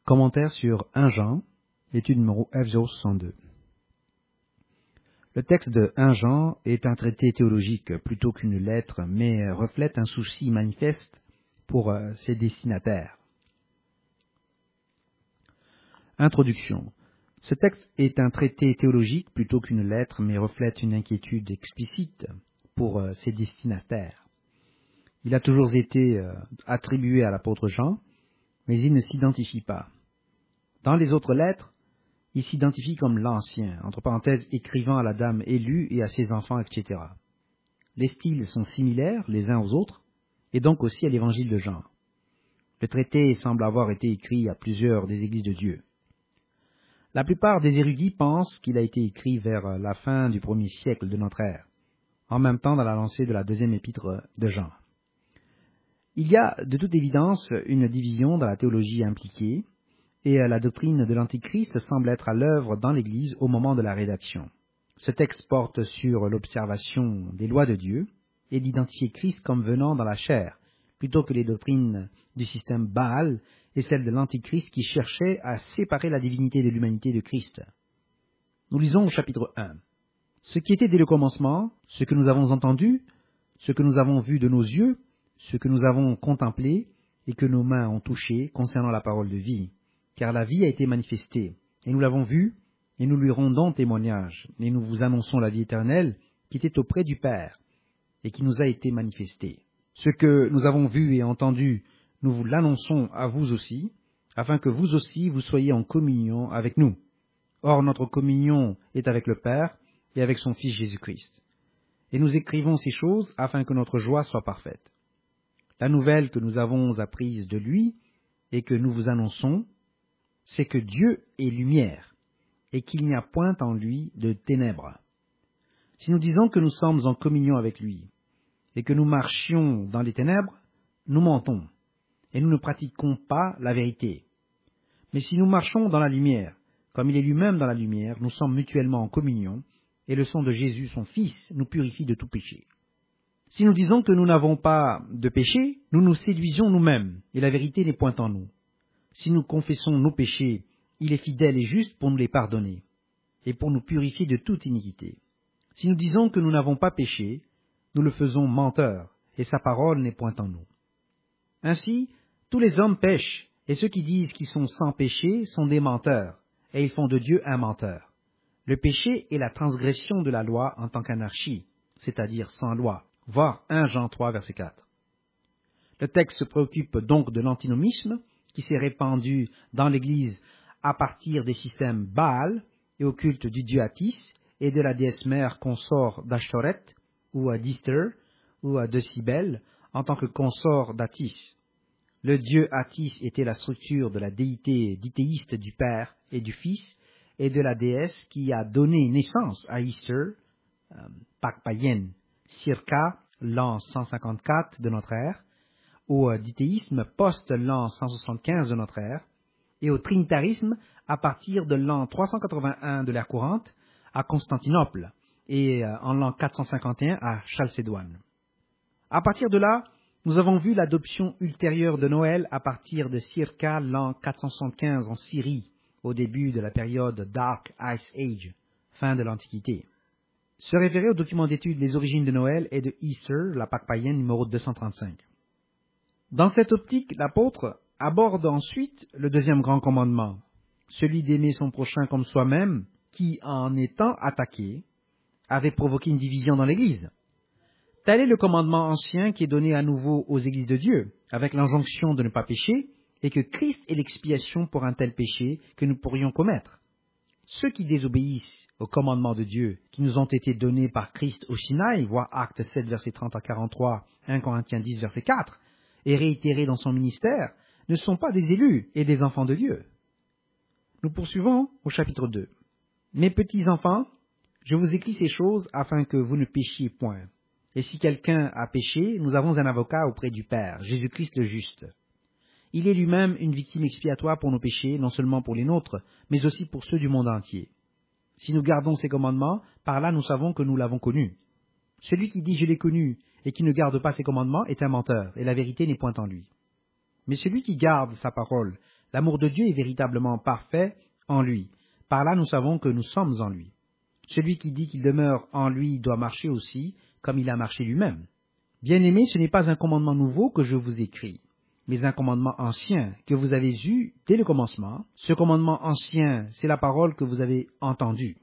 Commentaire sur 1 Jean, étude numéro F062. Le texte de 1 Jean est un traité théologique plutôt qu'une lettre, mais reflète un souci manifeste pour ses destinataires. Introduction. Ce texte est un traité théologique plutôt qu'une lettre, mais reflète une inquiétude explicite pour ses destinataires. Il a toujours été attribué à l'apôtre Jean, mais il ne s'identifie pas. Dans les autres lettres, il s'identifie comme l'ancien, entre parenthèses, écrivant à la dame élue et à ses enfants, etc. Les styles sont similaires les uns aux autres, et donc aussi à l'évangile de Jean. Le traité semble avoir été écrit à plusieurs des églises de Dieu. La plupart des érudits pensent qu'il a été écrit vers la fin du 1er siècle de notre ère, en même temps dans la lancée de la deuxième épître de Jean. Il y a de toute évidence une division dans la théologie impliquée, et la doctrine de l'Antichrist semble être à l'œuvre dans l'Église au moment de la rédaction. Ce texte porte sur l'observation des lois de Dieu et d'identifier Christ comme venant dans la chair, plutôt que les doctrines du système Baal et celles de l'Antichrist qui cherchaient à séparer la divinité de l'humanité de Christ. Nous lisons au chapitre 1. Ce qui était dès le commencement, ce que nous avons entendu, ce que nous avons vu de nos yeux, ce que nous avons contemplé et que nos mains ont touché concernant la parole de vie. Car la vie a été manifestée, et nous l'avons vue, et nous lui rendons témoignage, et nous vous annonçons la vie éternelle qui était auprès du Père, et qui nous a été manifestée. Ce que nous avons vu et entendu, nous vous l'annonçons à vous aussi, afin que vous aussi vous soyez en communion avec nous. Or notre communion est avec le Père et avec son Fils Jésus-Christ. Et nous écrivons ces choses afin que notre joie soit parfaite. La nouvelle que nous avons apprise de lui, et que nous vous annonçons, c'est que Dieu est lumière, et qu'il n'y a point en lui de ténèbres. Si nous disons que nous sommes en communion avec lui, et que nous marchions dans les ténèbres, nous mentons, et nous ne pratiquons pas la vérité. Mais si nous marchons dans la lumière, comme il est lui-même dans la lumière, nous sommes mutuellement en communion, et le sang de Jésus, son Fils, nous purifie de tout péché. Si nous disons que nous n'avons pas de péché, nous nous séduisons nous-mêmes, et la vérité n'est point en nous. Si nous confessons nos péchés, il est fidèle et juste pour nous les pardonner, et pour nous purifier de toute iniquité. Si nous disons que nous n'avons pas péché, nous le faisons menteur, et sa parole n'est point en nous. Ainsi, tous les hommes pêchent, et ceux qui disent qu'ils sont sans péché sont des menteurs, et ils font de Dieu un menteur. Le péché est la transgression de la loi en tant qu'anarchie, c'est-à-dire sans loi. Voir 1 Jean 3, verset 4. Le texte se préoccupe donc de l'antinomisme, qui s'est répandu dans l'Église à partir des systèmes Baal et au culte du dieu Atis et de la déesse mère consort d'Ashtoret ou d'Easter ou de Cybèle en tant que consort d'Atis. Le dieu Atis était la structure de la déité dithéiste du Père et du Fils et de la déesse qui a donné naissance à Easter, Pâques païenne, circa l'an 154 de notre ère, au dithéisme post-l'an 175 de notre ère, et au trinitarisme à partir de l'an 381 de l'ère courante à Constantinople, et en l'an 451 à Chalcédoine. À partir de là, nous avons vu l'adoption ultérieure de Noël à partir de circa l'an 475 en Syrie, au début de la période Dark Ice Age, fin de l'Antiquité. Se référer au document d'étude Les origines de Noël et de Easter, la Pâque païenne numéro 235. Dans cette optique, l'apôtre aborde ensuite le deuxième grand commandement, celui d'aimer son prochain comme soi-même, qui, en étant attaqué, avait provoqué une division dans l'Église. Tel est le commandement ancien qui est donné à nouveau aux Églises de Dieu, avec l'injonction de ne pas pécher, et que Christ est l'expiation pour un tel péché que nous pourrions commettre. Ceux qui désobéissent aux commandements de Dieu qui nous ont été donnés par Christ au Sinaï, voir Actes 7, verset 30 à 43, 1 Corinthiens 10, verset 4, et réitérés dans son ministère, ne sont pas des élus et des enfants de Dieu. Nous poursuivons au chapitre 2. Mes petits enfants, je vous écris ces choses afin que vous ne péchiez point. Et si quelqu'un a péché, nous avons un avocat auprès du Père, Jésus-Christ le juste. Il est lui-même une victime expiatoire pour nos péchés, non seulement pour les nôtres, mais aussi pour ceux du monde entier. Si nous gardons ses commandements, par là nous savons que nous l'avons connu. Celui qui dit « je l'ai connu » et qui ne garde pas ses commandements est un menteur, et la vérité n'est point en lui. Mais celui qui garde sa parole, L'amour de Dieu est véritablement parfait en lui. Par là, nous savons que nous sommes en lui. Celui qui dit qu'il demeure en lui doit marcher aussi comme il a marché lui-même. Bien-aimés, ce n'est pas un commandement nouveau que je vous écris, mais un commandement ancien que vous avez eu dès le commencement. Ce commandement ancien, c'est la parole que vous avez entendue.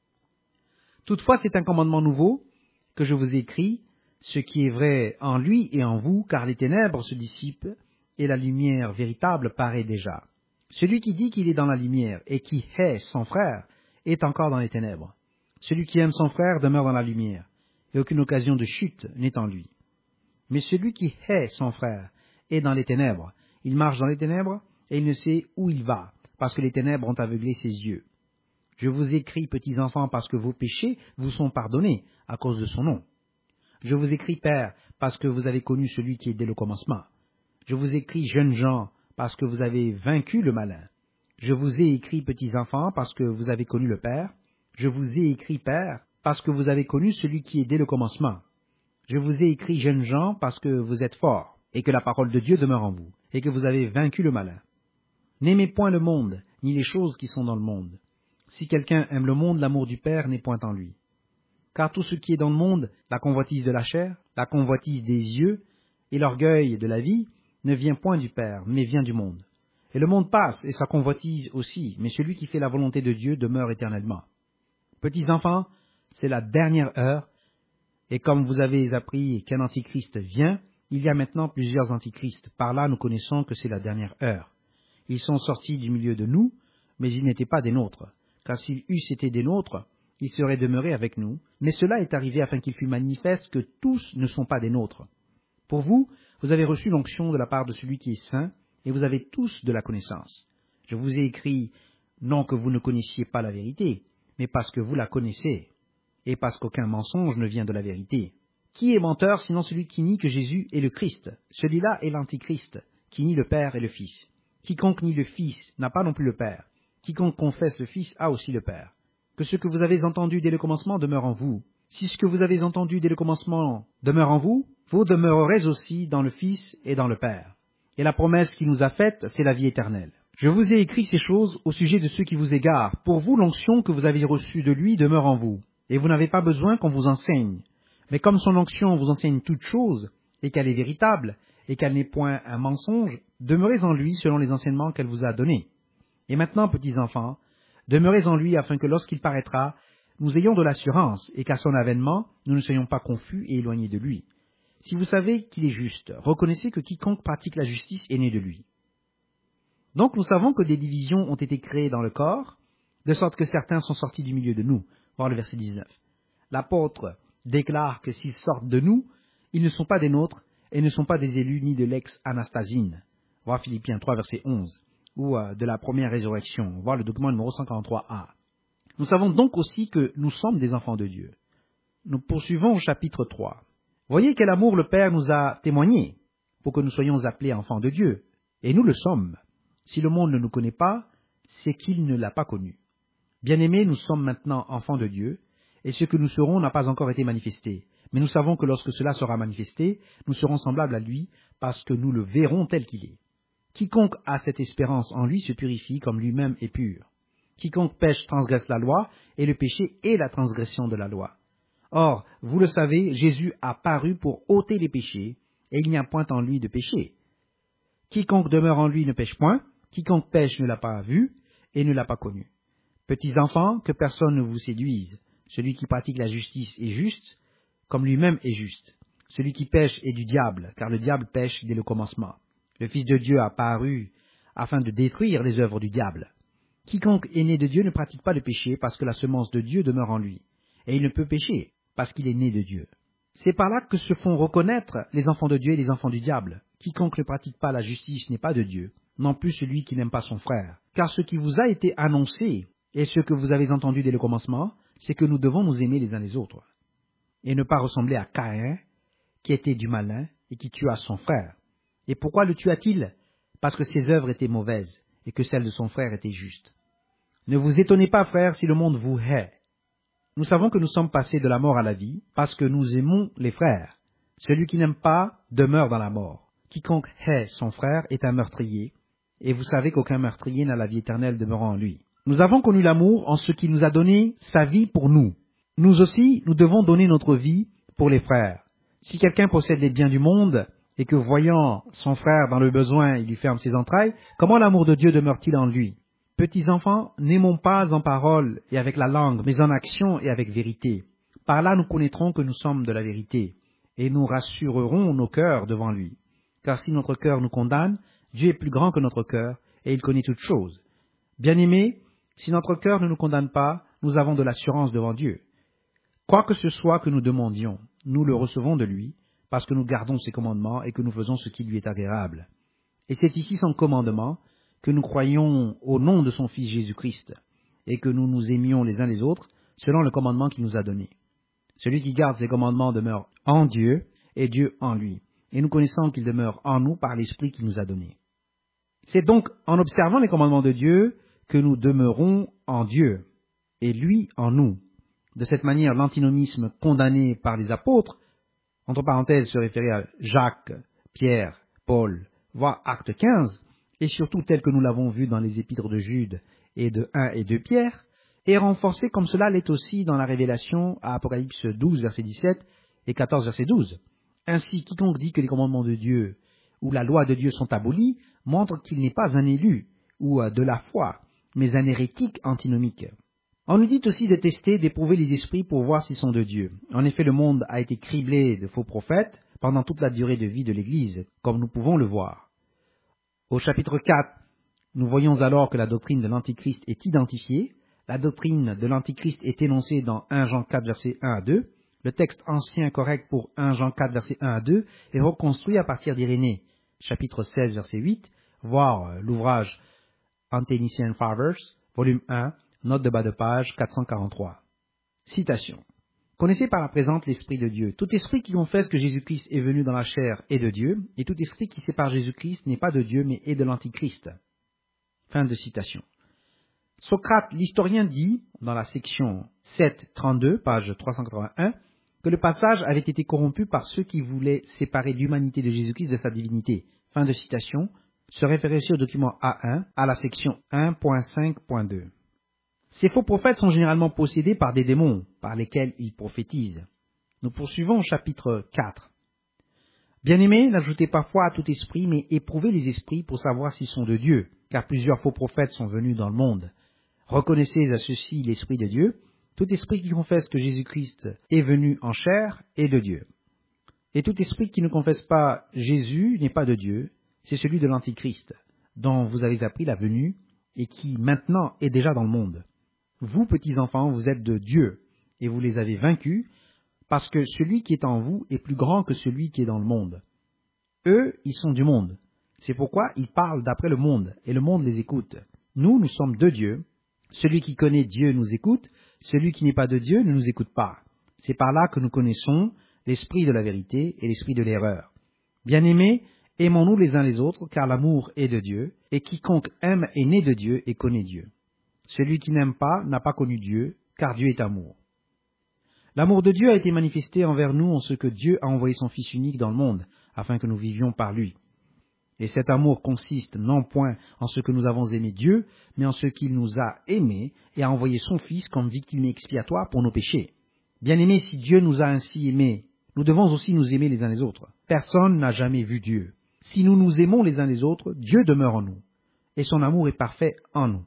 Toutefois, c'est un commandement nouveau que je vous écris, ce qui est vrai en lui et en vous, car les ténèbres se dissipent et la lumière véritable paraît déjà. Celui qui dit qu'il est dans la lumière et qui hait son frère est encore dans les ténèbres. Celui qui aime son frère demeure dans la lumière, et aucune occasion de chute n'est en lui. Mais celui qui hait son frère est dans les ténèbres. Il marche dans les ténèbres et il ne sait où il va, parce que les ténèbres ont aveuglé ses yeux. Je vous écris, petits enfants, parce que vos péchés vous sont pardonnés à cause de son nom. Je vous écris, pères, parce que vous avez connu celui qui est dès le commencement. Je vous écris, jeunes gens, parce que vous avez vaincu le malin. Je vous ai écrit, petits enfants, parce que vous avez connu le Père. Je vous ai écrit, père, parce que vous avez connu celui qui est dès le commencement. Je vous ai écrit, jeunes gens, parce que vous êtes forts, et que la parole de Dieu demeure en vous, et que vous avez vaincu le malin. N'aimez point le monde, ni les choses qui sont dans le monde. Si quelqu'un aime le monde, l'amour du Père n'est point en lui. Car tout ce qui est dans le monde, la convoitise de la chair, la convoitise des yeux, et l'orgueil de la vie, ne vient point du Père, mais vient du monde. Et le monde passe, et sa convoitise aussi, mais celui qui fait la volonté de Dieu demeure éternellement. Petits enfants, c'est la dernière heure, et comme vous avez appris qu'un antichrist vient, il y a maintenant plusieurs antichrists. Par là, nous connaissons que c'est la dernière heure. Ils sont sortis du milieu de nous, mais ils n'étaient pas des nôtres. Car s'ils eussent été des nôtres, ils seraient demeurés avec nous. Mais cela est arrivé afin qu'il fût manifeste que tous ne sont pas des nôtres. Pour vous, vous avez reçu l'onction de la part de celui qui est saint, et vous avez tous de la connaissance. Je vous ai écrit, non que vous ne connaissiez pas la vérité, mais parce que vous la connaissez, et parce qu'aucun mensonge ne vient de la vérité. Qui est menteur sinon celui qui nie que Jésus est le Christ? Celui-là est l'Antichrist, qui nie le Père et le Fils. Quiconque nie le Fils n'a pas non plus le Père. Quiconque confesse le Fils a aussi le Père. Que ce que vous avez entendu dès le commencement demeure en vous. Si ce que vous avez entendu dès le commencement demeure en vous, vous demeurerez aussi dans le Fils et dans le Père. Et la promesse qu'il nous a faite, c'est la vie éternelle. Je vous ai écrit ces choses au sujet de ceux qui vous égarent. Pour vous, l'onction que vous avez reçue de lui demeure en vous, et vous n'avez pas besoin qu'on vous enseigne. Mais comme son onction vous enseigne toutes choses, et qu'elle est véritable, et qu'elle n'est point un mensonge, demeurez en lui selon les enseignements qu'elle vous a donnés. Et maintenant, petits enfants, demeurez en lui afin que lorsqu'il paraîtra, nous ayons de l'assurance, et qu'à son avènement, nous ne soyons pas confus et éloignés de lui. Si vous savez qu'il est juste, reconnaissez que quiconque pratique la justice est né de lui. Donc nous savons que des divisions ont été créées dans le corps, de sorte que certains sont sortis du milieu de nous. Voir le verset 19. L'apôtre déclare que s'ils sortent de nous, ils ne sont pas des nôtres et ne sont pas des élus ni de l'ex-Anastasine. Voir Philippiens 3, verset 11. Ou de la première résurrection. Voir le document numéro 143a. Nous savons donc aussi que nous sommes des enfants de Dieu. Nous poursuivons au chapitre 3. Voyez quel amour le Père nous a témoigné pour que nous soyons appelés enfants de Dieu. Et nous le sommes. Si le monde ne nous connaît pas, c'est qu'il ne l'a pas connu. Bien-aimés, nous sommes maintenant enfants de Dieu, et ce que nous serons n'a pas encore été manifesté. Mais nous savons que lorsque cela sera manifesté, nous serons semblables à lui, parce que nous le verrons tel qu'il est. Quiconque a cette espérance en lui se purifie comme lui-même est pur. Quiconque pêche transgresse la loi, et le péché est la transgression de la loi. Or, vous le savez, Jésus a paru pour ôter les péchés, et il n'y a point en lui de péché. Quiconque demeure en lui ne pêche point, quiconque pêche ne l'a pas vu, et ne l'a pas connu. Petits enfants, que personne ne vous séduise. Celui qui pratique la justice est juste, comme lui-même est juste. Celui qui pêche est du diable, car le diable pêche dès le commencement. Le Fils de Dieu a paru afin de détruire les œuvres du diable. Quiconque est né de Dieu ne pratique pas le péché, parce que la semence de Dieu demeure en lui. Et il ne peut pécher, parce qu'il est né de Dieu. C'est par là que se font reconnaître les enfants de Dieu et les enfants du diable. Quiconque ne pratique pas la justice n'est pas de Dieu, non plus celui qui n'aime pas son frère. Car ce qui vous a été annoncé, et ce que vous avez entendu dès le commencement, c'est que nous devons nous aimer les uns les autres, et ne pas ressembler à Caïn, qui était du malin et qui tua son frère. Et pourquoi le tua-t-il? Parce que ses œuvres étaient mauvaises, et que celles de son frère étaient justes. Ne vous étonnez pas, frères, si le monde vous hait. Nous savons que nous sommes passés de la mort à la vie, parce que nous aimons les frères. Celui qui n'aime pas demeure dans la mort. Quiconque hait son frère est un meurtrier, et vous savez qu'aucun meurtrier n'a la vie éternelle demeurant en lui. Nous avons connu l'amour en ce qui nous a donné sa vie pour nous. Nous aussi, nous devons donner notre vie pour les frères. Si quelqu'un possède les biens du monde, et que voyant son frère dans le besoin, il lui ferme ses entrailles, comment l'amour de Dieu demeure-t-il en lui? Petits enfants, n'aimons pas en parole et avec la langue, mais en action et avec vérité. Par là, nous connaîtrons que nous sommes de la vérité, et nous rassurerons nos cœurs devant lui. Car si notre cœur nous condamne, Dieu est plus grand que notre cœur, et il connaît toutes choses. Bien-aimés, si notre cœur ne nous condamne pas, nous avons de l'assurance devant Dieu. Quoi que ce soit que nous demandions, nous le recevons de lui, parce que nous gardons ses commandements et que nous faisons ce qui lui est agréable. Et c'est ici son commandement, que nous croyions au nom de son Fils Jésus-Christ, et que nous nous aimions les uns les autres, selon le commandement qu'il nous a donné. Celui qui garde ses commandements demeure en Dieu, et Dieu en lui. Et nous connaissons qu'il demeure en nous par l'Esprit qu'il nous a donné. C'est donc en observant les commandements de Dieu que nous demeurons en Dieu, et lui en nous. De cette manière, l'antinomisme condamné par les apôtres, entre parenthèses se référait à Jacques, Pierre, Paul, voire Acte 15, et surtout tel que nous l'avons vu dans les épîtres de Jude et de 1 et 2 Pierre, est renforcé comme cela l'est aussi dans la révélation à Apocalypse 12, verset 17 et 14, verset 12. Ainsi, quiconque dit que les commandements de Dieu ou la loi de Dieu sont abolis, montre qu'il n'est pas un élu ou de la foi, mais un hérétique antinomique. On nous dit aussi de tester, d'éprouver les esprits pour voir s'ils sont de Dieu. En effet, le monde a été criblé de faux prophètes pendant toute la durée de vie de l'Église, comme nous pouvons le voir. Au chapitre 4, nous voyons alors que la doctrine de l'Antichrist est identifiée. La doctrine de l'Antichrist est énoncée dans 1 Jean 4, versets 1 à 2. Le texte ancien correct pour 1 Jean 4, versets 1 à 2 est reconstruit à partir d'Irénée, chapitre 16, verset 8, voire l'ouvrage Antechnician Fathers, volume 1, note de bas de page 443. Citation. Connaissez par la présente l'Esprit de Dieu. Tout esprit qui confesse que Jésus-Christ est venu dans la chair est de Dieu, et tout esprit qui sépare Jésus-Christ n'est pas de Dieu, mais est de l'Antichrist. Fin de citation. Socrate, l'historien, dit, dans la section 7.32, page 381, que le passage avait été corrompu par ceux qui voulaient séparer l'humanité de Jésus-Christ de sa divinité. Fin de citation. Se référer aussi au document A1, à la section 1.5.2. Ces faux prophètes sont généralement possédés par des démons, par lesquels ils prophétisent. Nous poursuivons au chapitre 4. Bien-aimés, n'ajoutez pas foi à tout esprit, mais éprouvez les esprits pour savoir s'ils sont de Dieu, car plusieurs faux prophètes sont venus dans le monde. Reconnaissez à ceux-ci l'Esprit de Dieu. Tout esprit qui confesse que Jésus-Christ est venu en chair est de Dieu. Et tout esprit qui ne confesse pas Jésus n'est pas de Dieu, c'est celui de l'Antichrist, dont vous avez appris la venue, et qui maintenant est déjà dans le monde. Vous, petits enfants, vous êtes de Dieu, et vous les avez vaincus, parce que celui qui est en vous est plus grand que celui qui est dans le monde. Eux, ils sont du monde. C'est pourquoi ils parlent d'après le monde, et le monde les écoute. Nous, nous sommes de Dieu. Celui qui connaît Dieu nous écoute, celui qui n'est pas de Dieu ne nous écoute pas. C'est par là que nous connaissons l'esprit de la vérité et l'esprit de l'erreur. Bien-aimés, aimons-nous les uns les autres, car l'amour est de Dieu, et quiconque aime est né de Dieu et connaît Dieu. Celui qui n'aime pas n'a pas connu Dieu, car Dieu est amour. L'amour de Dieu a été manifesté envers nous en ce que Dieu a envoyé son Fils unique dans le monde, afin que nous vivions par lui. Et cet amour consiste non point en ce que nous avons aimé Dieu, mais en ce qu'il nous a aimés et a envoyé son Fils comme victime expiatoire pour nos péchés. Bien-aimés, si Dieu nous a ainsi aimés, nous devons aussi nous aimer les uns les autres. Personne n'a jamais vu Dieu. Si nous nous aimons les uns les autres, Dieu demeure en nous, et son amour est parfait en nous.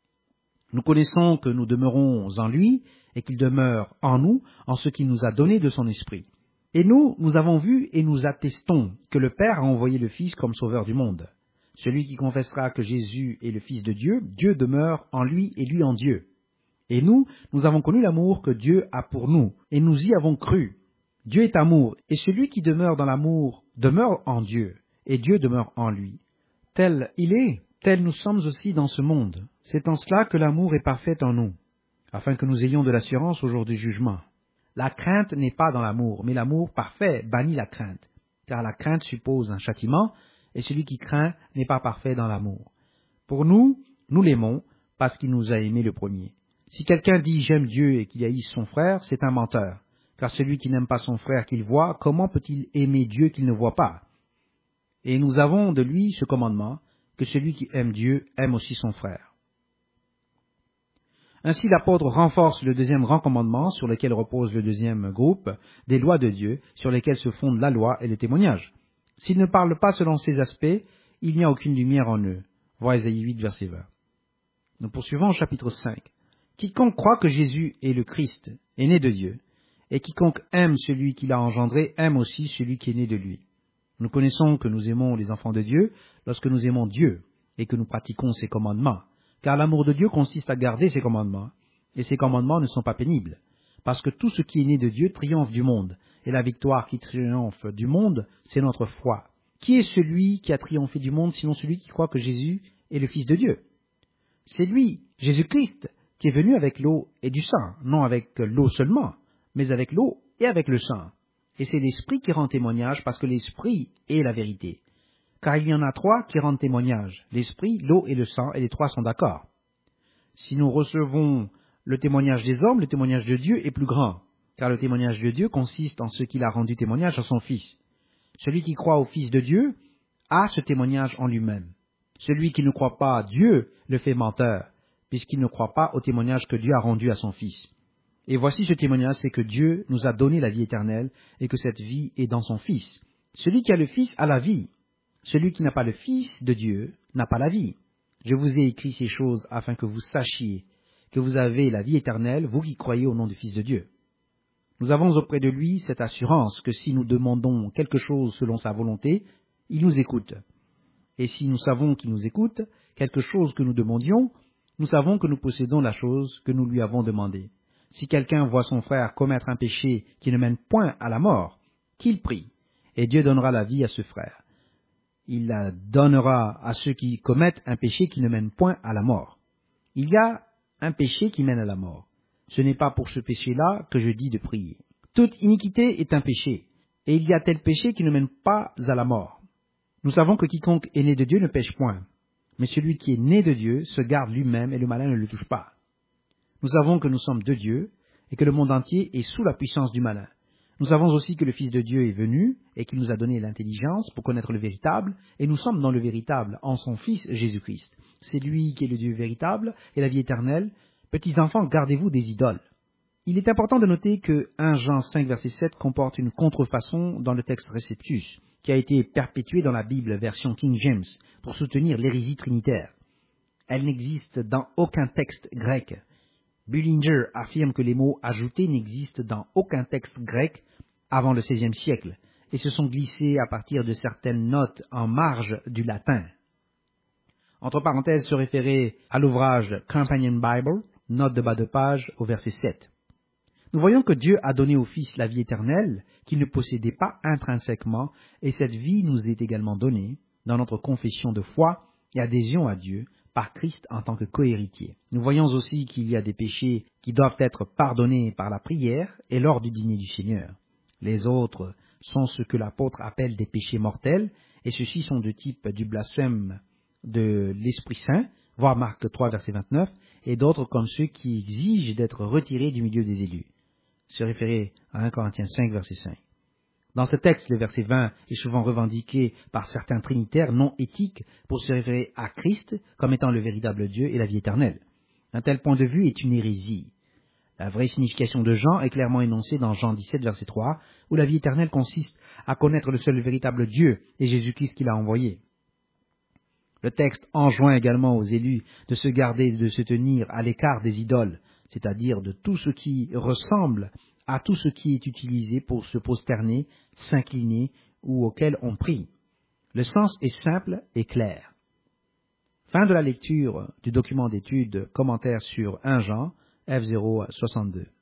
Nous connaissons que nous demeurons en lui, et qu'il demeure en nous, en ce qu'il nous a donné de son esprit. Et nous avons vu et nous attestons que le Père a envoyé le Fils comme sauveur du monde. Celui qui confessera que Jésus est le Fils de Dieu, Dieu demeure en lui et lui en Dieu. Et nous avons connu l'amour que Dieu a pour nous, et nous y avons cru. Dieu est amour, et celui qui demeure dans l'amour demeure en Dieu, et Dieu demeure en lui. Tel il est, tel nous sommes aussi dans ce monde. C'est en cela que l'amour est parfait en nous, afin que nous ayons de l'assurance au jour du jugement. La crainte n'est pas dans l'amour, mais l'amour parfait bannit la crainte, car la crainte suppose un châtiment, et celui qui craint n'est pas parfait dans l'amour. Pour nous, nous l'aimons, parce qu'il nous a aimés le premier. Si quelqu'un dit « j'aime Dieu » et qu'il haïsse son frère, c'est un menteur, car celui qui n'aime pas son frère qu'il voit, comment peut-il aimer Dieu qu'il ne voit pas? Et nous avons de lui ce commandement, que celui qui aime Dieu aime aussi son frère. Ainsi, l'apôtre renforce le deuxième grand commandement sur lequel repose le deuxième groupe des lois de Dieu, sur lesquelles se fondent la loi et le témoignage. S'ils ne parlent pas selon ces aspects, il n'y a aucune lumière en eux. Voir Ésaïe 8, verset 20. Nous poursuivons au chapitre 5. Quiconque croit que Jésus est le Christ est né de Dieu, et quiconque aime celui qui l'a engendré aime aussi celui qui est né de lui. Nous connaissons que nous aimons les enfants de Dieu lorsque nous aimons Dieu et que nous pratiquons ses commandements, car l'amour de Dieu consiste à garder ses commandements, et ses commandements ne sont pas pénibles, parce que tout ce qui est né de Dieu triomphe du monde, et la victoire qui triomphe du monde, c'est notre foi. Qui est celui qui a triomphé du monde, sinon celui qui croit que Jésus est le Fils de Dieu? C'est lui, Jésus-Christ, qui est venu avec l'eau et du sang, non avec l'eau seulement, mais avec l'eau et avec le sang. Et c'est l'Esprit qui rend témoignage, parce que l'Esprit est la vérité. Car il y en a trois qui rendent témoignage, l'Esprit, l'eau et le sang, et les trois sont d'accord. Si nous recevons le témoignage des hommes, le témoignage de Dieu est plus grand, car le témoignage de Dieu consiste en ce qu'il a rendu témoignage à son Fils. Celui qui croit au Fils de Dieu a ce témoignage en lui-même. Celui qui ne croit pas à Dieu le fait menteur, puisqu'il ne croit pas au témoignage que Dieu a rendu à son Fils. Et voici ce témoignage, c'est que Dieu nous a donné la vie éternelle, et que cette vie est dans son Fils. Celui qui a le Fils a la vie. Celui qui n'a pas le Fils de Dieu n'a pas la vie. Je vous ai écrit ces choses afin que vous sachiez que vous avez la vie éternelle, vous qui croyez au nom du Fils de Dieu. Nous avons auprès de lui cette assurance que si nous demandons quelque chose selon sa volonté, il nous écoute. Et si nous savons qu'il nous écoute, quelque chose que nous demandions, nous savons que nous possédons la chose que nous lui avons demandée. Si quelqu'un voit son frère commettre un péché qui ne mène point à la mort, qu'il prie, et Dieu donnera la vie à ce frère. Il la donnera à ceux qui commettent un péché qui ne mène point à la mort. Il y a un péché qui mène à la mort. Ce n'est pas pour ce péché-là que je dis de prier. Toute iniquité est un péché, et il y a tel péché qui ne mène pas à la mort. Nous savons que quiconque est né de Dieu ne pêche point, mais celui qui est né de Dieu se garde lui-même et le malin ne le touche pas. Nous savons que nous sommes de Dieu et que le monde entier est sous la puissance du malin. Nous savons aussi que le Fils de Dieu est venu et qu'il nous a donné l'intelligence pour connaître le véritable, et nous sommes dans le véritable en son Fils Jésus-Christ. C'est lui qui est le Dieu véritable et la vie éternelle. Petits enfants, gardez-vous des idoles. Il est important de noter que 1 Jean 5, verset 7 comporte une contrefaçon dans le texte Receptus, qui a été perpétuée dans la Bible version King James pour soutenir l'hérésie trinitaire. Elle n'existe dans aucun texte grec. Bullinger affirme que les mots ajoutés n'existent dans aucun texte grec avant le XVIe siècle et se sont glissés à partir de certaines notes en marge du latin. Entre parenthèses, se référer à l'ouvrage Companion Bible, note de bas de page au verset 7. Nous voyons que Dieu a donné au Fils la vie éternelle qu'il ne possédait pas intrinsèquement, et cette vie nous est également donnée dans notre confession de foi et adhésion à Dieu par Christ en tant que cohéritier. Nous voyons aussi qu'il y a des péchés qui doivent être pardonnés par la prière et lors du dîner du Seigneur. Les autres sont ce que l'apôtre appelle des péchés mortels, et ceux-ci sont de type du blasphème de l'Esprit Saint, voir Marc 3, verset 29, et d'autres comme ceux qui exigent d'être retirés du milieu des élus. Se référer à 1 Corinthiens 5, verset 5. Dans ce texte, le verset 20 est souvent revendiqué par certains trinitaires non éthiques pour se référer à Christ comme étant le véritable Dieu et la vie éternelle. Un tel point de vue est une hérésie. La vraie signification de Jean est clairement énoncée dans Jean 17, verset 3, où la vie éternelle consiste à connaître le seul véritable Dieu et Jésus-Christ qui l'a envoyé. Le texte enjoint également aux élus de se garder et de se tenir à l'écart des idoles, c'est-à-dire de tout ce qui ressemble à tout ce qui est utilisé pour se prosterner, s'incliner ou auquel on prie. Le sens est simple et clair. Fin de la lecture du document d'étude commentaire sur 1 Jean, F062.